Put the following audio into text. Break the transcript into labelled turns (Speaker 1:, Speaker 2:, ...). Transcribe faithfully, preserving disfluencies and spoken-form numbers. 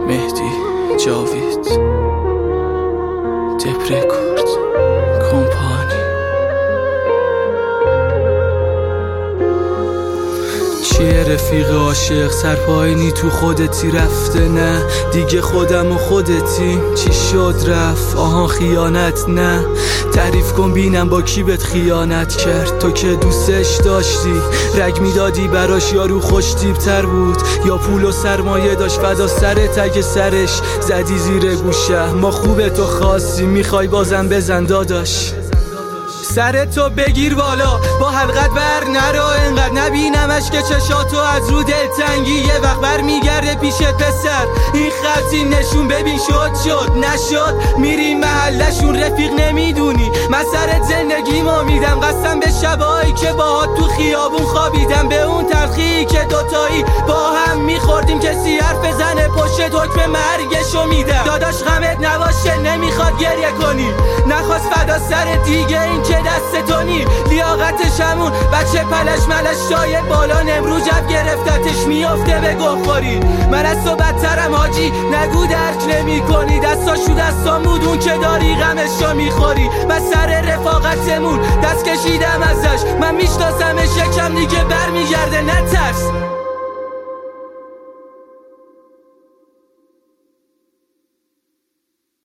Speaker 1: مهدی جاوید دپرکورد کمپانی. چیه رفیق عاشق سرپاینی تو خودتی رفته نه دیگه خودم و خودتی چی شد رفت آها خیانت نه تعریف کن بینم با کی بهت خیانت کرد تو که دوستش داشتی رگ میدادی براش یارو خوش تیبتر بود یا پول و سرمایه داشت فدا سرت اگه سرش زدی زیر گوشه ما خوبه تو خواستی میخوای بازم بزن داداش سر تو بگیر بالا با حلقت بر نرو انقدر نبینمش که چشاتو از رو دلتنگی یه وقت بر میگرده پیش پسر این خطی نشون ببین شد شد نشد میری محلشون رفیق نمیدونی من سر زندگی ما میدم قسم به شبایی که باهات تو خیابون خوابیدم به اون تلخی که دوتایی با هم میخوردیم کسی حرف بزنه پشت حکم مرگشو میدم داداش غمت نباشه نمیخواد گریه کنی نخواست فدا سر دیگه این که دست تونی لیاقتش همون بچه پلش ملش شای بالا نمرو جب گرفتتش میافته به گفاری من از تو بدترم حاجی نگو درک نمی کنی دستاشو دستان بود اون که داری غمشو میخوری من سر رفاقتمون دست کشیدم ازش من میشناسمش یکم دیگه برمیگرده نترس